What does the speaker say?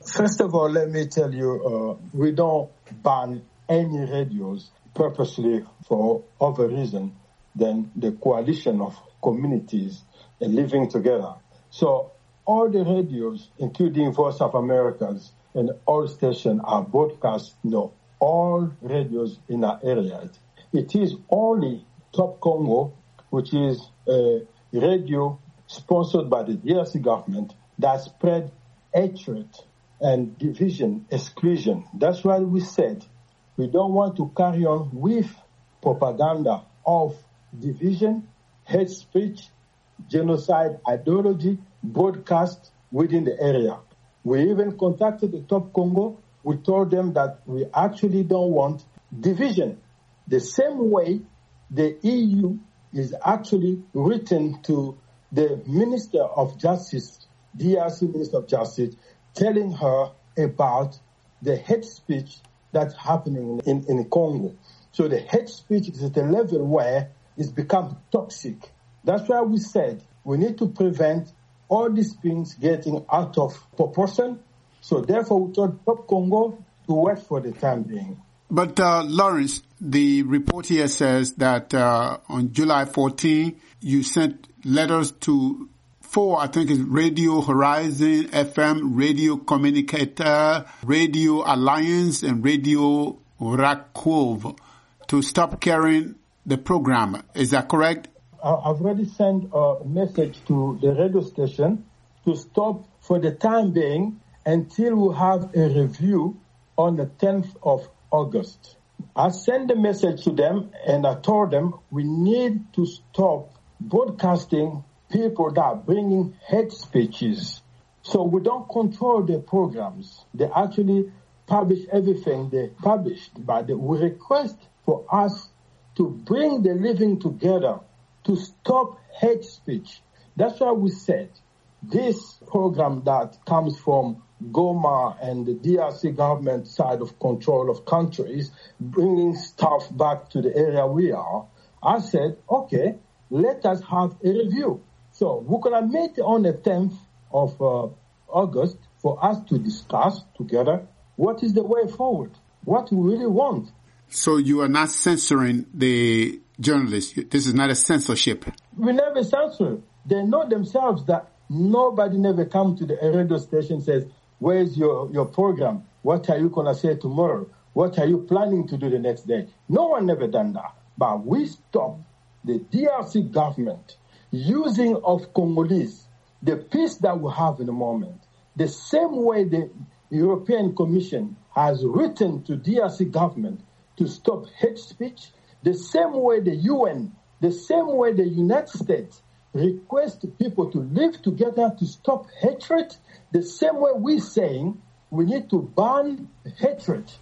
First of all, let me tell you, we don't ban any radios purposely for other reason than the coalition of communities living together. So all the radios, including Voice of Americas and all stations, are broadcast, all radios in our area. It is only Top Congo, which is a radio sponsored by the DRC government, that spread hatred and division, exclusion. That's why we said we don't want to carry on with propaganda of division, hate speech, genocide, ideology, broadcast within the area. We even contacted the Top Congo. We told them that we actually don't want division. The same way the EU is actually written to the Minister of Justice, DRC Minister of Justice, telling her about the hate speech that's happening in Congo. So the hate speech is at a level where it's become toxic. That's why we said we need to prevent all these things getting out of proportion. So therefore we told Top Congo to wait for the time being. But Lawrence, the report here says that on July 14, you sent letters to 4, I think it's Radio Horizon, FM, Radio Communicator, Radio Alliance, and Radio Rakov to stop carrying the program. Is that correct? I've already sent a message to the radio station to stop for the time being until we have a review on the 10th of August. I sent the message to them and I told them we need to stop broadcasting people that are bringing hate speeches. So we don't control the programs. They actually publish everything they published, but we request for us to bring the living together to stop hate speech. That's why we said this program that comes from Goma and the DRC government side of control of countries, bringing stuff back to the area we are, I said, okay, let us have a review. So we're going to meet on the 10th of August for us to discuss together what is the way forward, what we really want. So you are not censoring the journalists. This is not a censorship. We never censor. They know themselves that nobody never come to the radio station and says, where's your program? What are you going to say tomorrow? What are you planning to do the next day? No one never done that. But we stopped the DRC government using of Congolese, the peace that we have in the moment, the same way the European Commission has written to DRC government to stop hate speech, the same way the UN, the same way the United States request people to live together to stop hatred, the same way we're saying we need to ban hatred.